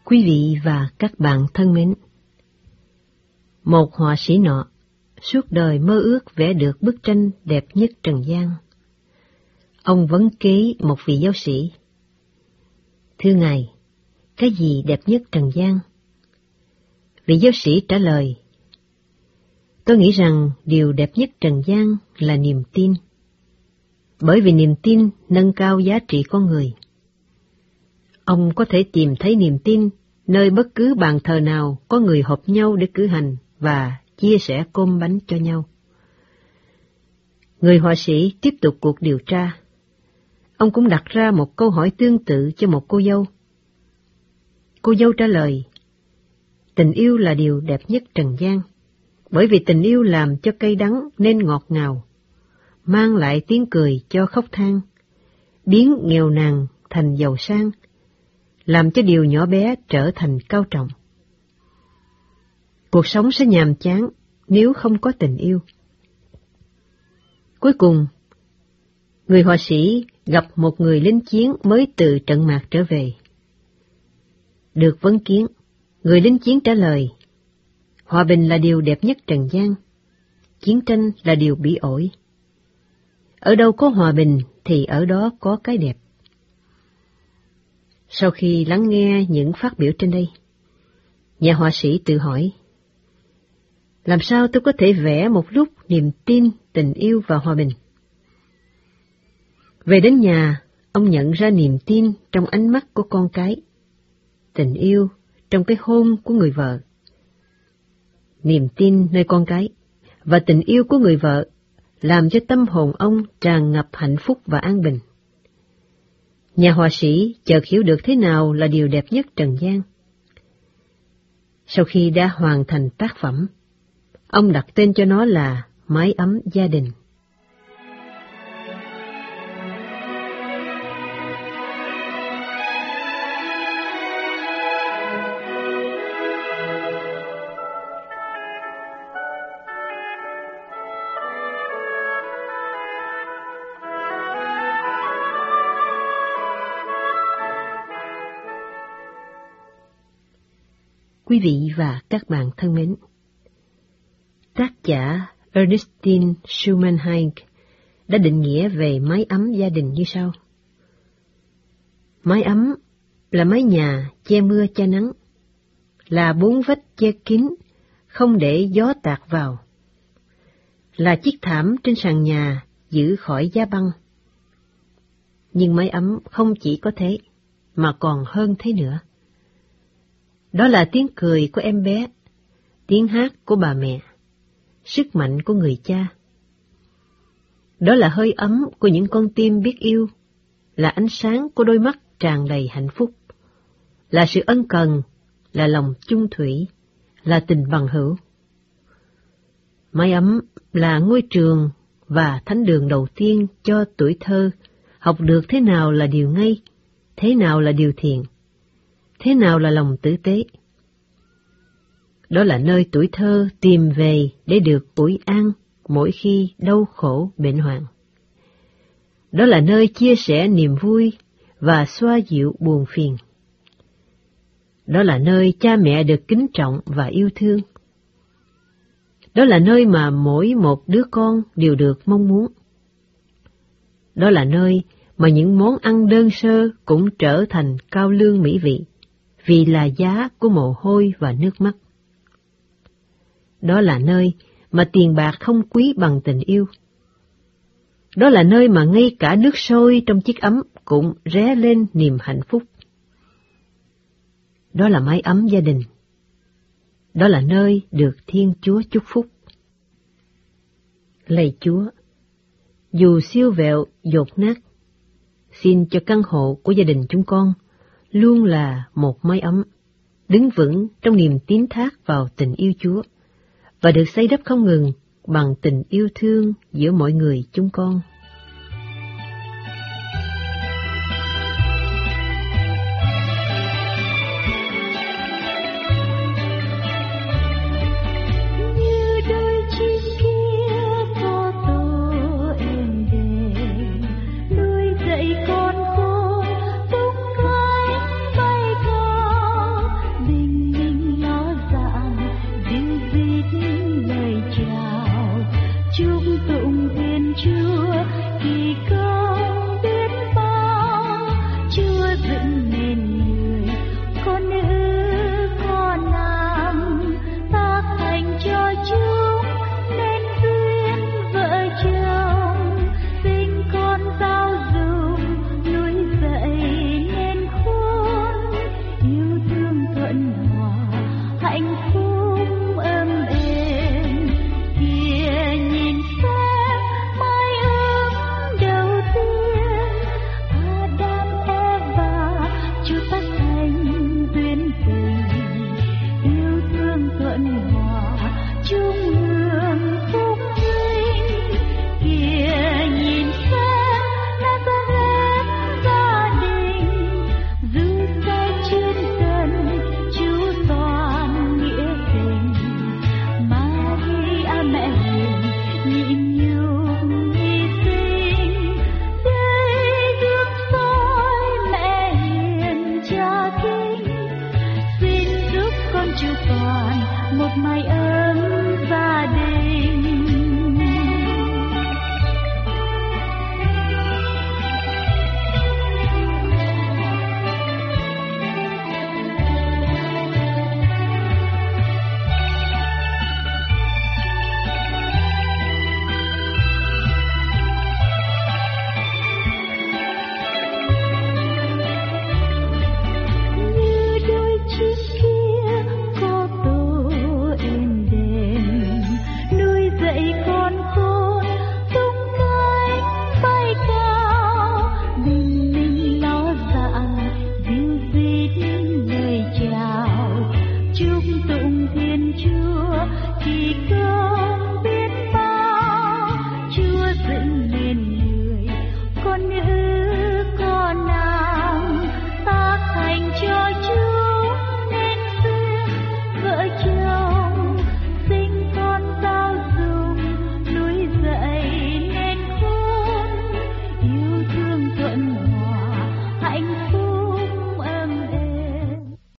Quý vị và các bạn thân mến, một họa sĩ nọ suốt đời mơ ước vẽ được bức tranh đẹp nhất trần gian. Ông vấn kế một vị giáo sĩ: "Thưa Ngài, cái gì đẹp nhất trần gian?" Vị giáo sĩ trả lời: "Tôi nghĩ rằng điều đẹp nhất trần gian là niềm tin, bởi vì niềm tin nâng cao giá trị con người. Ông có thể tìm thấy niềm tin nơi bất cứ bàn thờ nào có người họp nhau để cử hành và chia sẻ cơm bánh cho nhau." Người họa sĩ tiếp tục cuộc điều tra. Ông cũng đặt ra một câu hỏi tương tự cho một cô dâu. Cô dâu trả lời: "Tình yêu là điều đẹp nhất trần gian, bởi vì tình yêu làm cho cay đắng nên ngọt ngào, mang lại tiếng cười cho khóc than, biến nghèo nàn thành giàu sang, làm cho điều nhỏ bé trở thành cao trọng. Cuộc sống sẽ nhàm chán nếu không có tình yêu." Cuối cùng, người họa sĩ gặp một người lính chiến mới từ trận mạc trở về. Được vấn kiến, người lính chiến trả lời: "Hòa bình là điều đẹp nhất trần gian, chiến tranh là điều bỉ ổi. Ở đâu có hòa bình thì ở đó có cái đẹp." Sau khi lắng nghe những phát biểu trên đây, nhà họa sĩ tự hỏi: làm sao tôi có thể vẽ một lúc niềm tin, tình yêu và hòa bình? Về đến nhà, ông nhận ra niềm tin trong ánh mắt của con cái, tình yêu trong cái hôn của người vợ. Niềm tin nơi con cái và tình yêu của người vợ làm cho tâm hồn ông tràn ngập hạnh phúc và an bình. Nhà họa sĩ chợt hiểu được thế nào là điều đẹp nhất trần gian. Sau khi đã hoàn thành tác phẩm, ông đặt tên cho nó là Mái ấm gia đình. Quý vị và các bạn thân mến, tác giả Ernestine Schumann Heink đã định nghĩa về mái ấm gia đình như sau: mái ấm là mái nhà che mưa che nắng, là bốn vách che kín không để gió tạt vào, là chiếc thảm trên sàn nhà giữ khỏi giá băng. Nhưng mái ấm không chỉ có thế, mà còn hơn thế nữa. Đó là tiếng cười của em bé, tiếng hát của bà mẹ, sức mạnh của người cha. Đó là hơi ấm của những con tim biết yêu, là ánh sáng của đôi mắt tràn đầy hạnh phúc, là sự ân cần, là lòng chung thủy, là tình bằng hữu. Mái ấm là ngôi trường và thánh đường đầu tiên cho tuổi thơ học được thế nào là điều ngay, thế nào là điều thiện, thế nào là lòng tử tế. Đó là nơi tuổi thơ tìm về để được ủi an mỗi khi đau khổ bệnh hoạn. Đó là nơi chia sẻ niềm vui và xoa dịu buồn phiền. Đó là nơi cha mẹ được kính trọng và yêu thương. Đó là nơi mà mỗi một đứa con đều được mong muốn. Đó là nơi mà những món ăn đơn sơ cũng trở thành cao lương mỹ vị, vì là giá của mồ hôi và nước mắt. Đó là nơi mà tiền bạc không quý bằng tình yêu. Đó là nơi mà ngay cả nước sôi trong chiếc ấm cũng ré lên niềm hạnh phúc. Đó là mái ấm gia đình. Đó là nơi được Thiên Chúa chúc phúc. Lạy Chúa, dù siêu vẹo dột nát, xin cho căn hộ của gia đình chúng con luôn là một mái ấm, đứng vững trong niềm tín thác vào tình yêu Chúa, và được xây đắp không ngừng bằng tình yêu thương giữa mọi người chúng con. mẹ